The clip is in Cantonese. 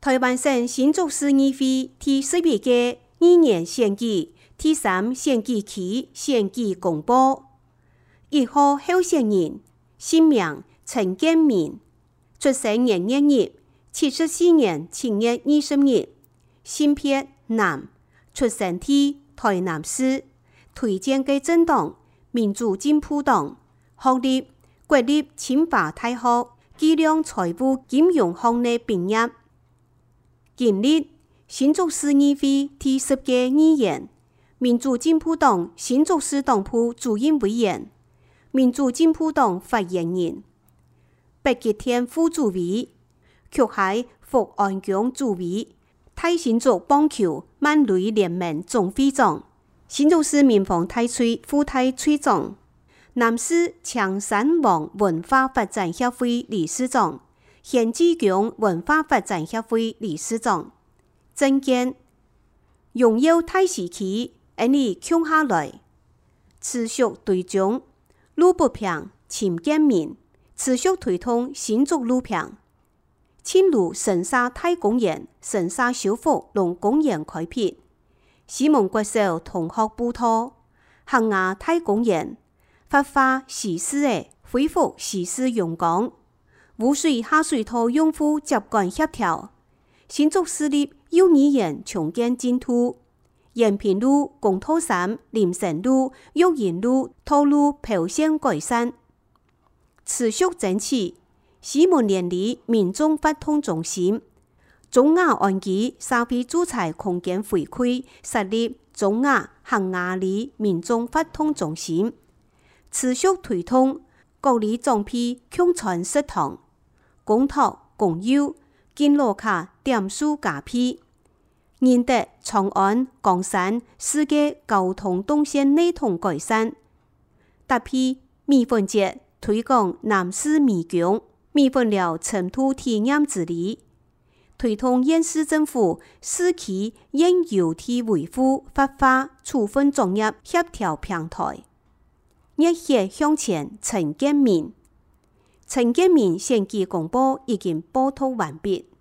台灣省新竹市議會第11屆議員選舉第3選舉區選舉公佈。1號候選人姓名陳建民，出生年月日74年7月20日，性別男，出生地台南市，推薦嘅政黨民主進步黨，學歷國立清華大學計量財務金融行業畢業。經歷新竹市議會第10屆議員，民主進步黨新竹市黨部主任委員，民主進步黨發言人，北極天副主委，卻係福安宮主委，大新竹棒球漫壘聯盟總會長，新竹市民防大隊副大隊長，南市長山王文化發展協會理事長，現志強文化發展協會理事長。政見擁有大時期，你強下來，持續對中路不平陳建民，持續推動新竹路平，青路神沙太公園、神沙修復龍公園開闢，西門國小同學補托，杏雅太公園發花時事嘅恢復時事用光，污水下水道用戶接管協調，新竹市立幼兒園重建進度，延平路、公土山、林森路、育賢路道路表現改善，持續爭取西門連里民眾活動中心，中雅安基社會住宅空間回饋設立中雅杏雅里民眾活動中心，持續推動各里裝批共傳食堂，公托公有建路卡點數加批，認得長安、岡山世界交通動線內統改善，搭批米粉節推廣南市米宮，米粉寮程度體驗治理，推動縣市政府市區現有地維護發發處分專業協調平台。熱血向前陳建民，陳建民選舉公報已經報道完畢。